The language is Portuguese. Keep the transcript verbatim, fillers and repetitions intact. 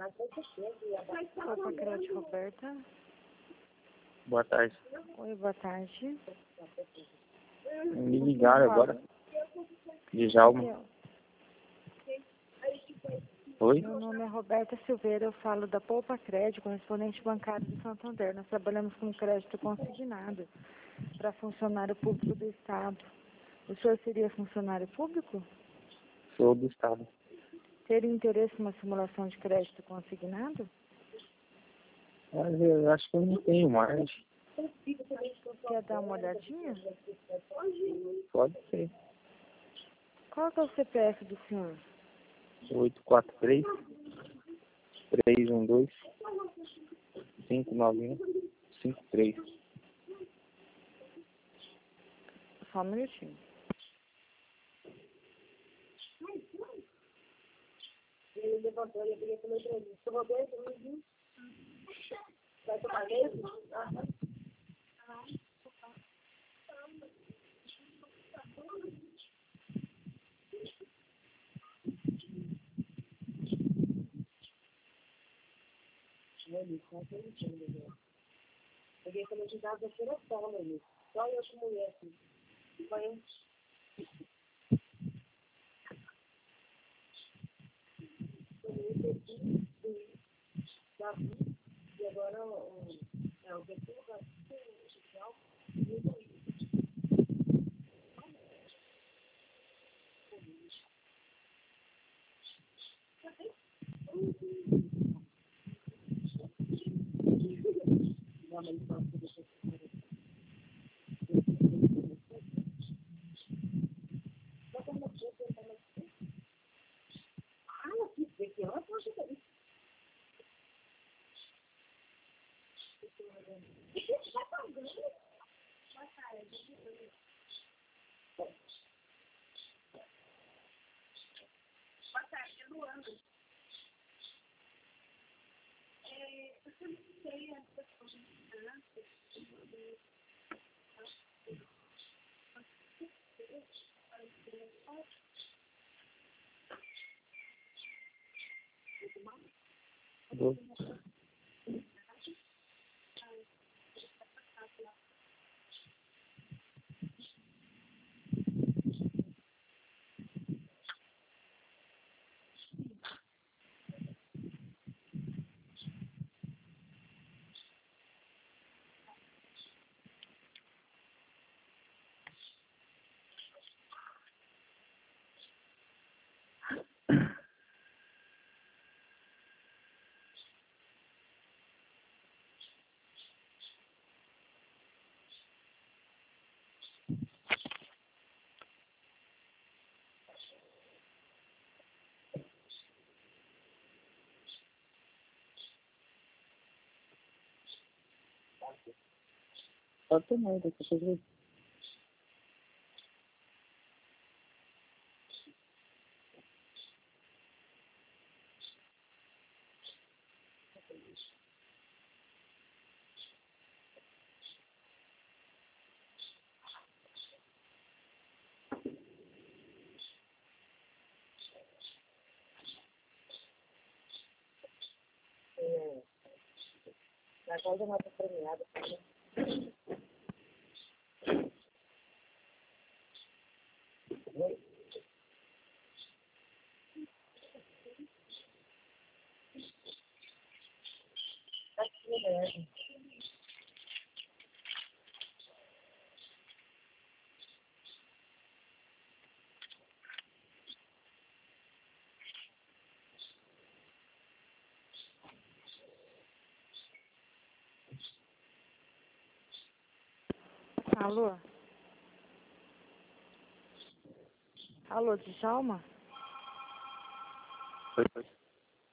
Opa, Crédito, Roberta. Boa tarde. Oi, boa tarde. Me ligaram agora. Djalma. Oi? Meu nome é Roberta Silveira, eu falo da Poupa Crédito, correspondente bancário de Santander. Nós trabalhamos com crédito consignado para funcionário público do Estado. O senhor seria funcionário público? Sou do Estado. Teria interesse em uma simulação de crédito consignado? Mas eu acho que eu não tenho mais. Quer dar uma olhadinha? Pode ser. Qual que é o C P F do senhor? oito quatro três, três um dois, cinco nove um, cinco três. Só um minutinho. Ele levantou, ele queria comer pra mim. Eu vou ver, eu vou ver. Vai tomar mesmo? Aham. Peguei quando eu te dava aqui na sala, ali. Só eu com mulher aqui. Vai. E agora é o vetor da social. Do... Pode ter mais, deixa eu ver. Na casa nota premiada. Oi? Aqui, né? Alô? Alô, Djalma? Foi, foi.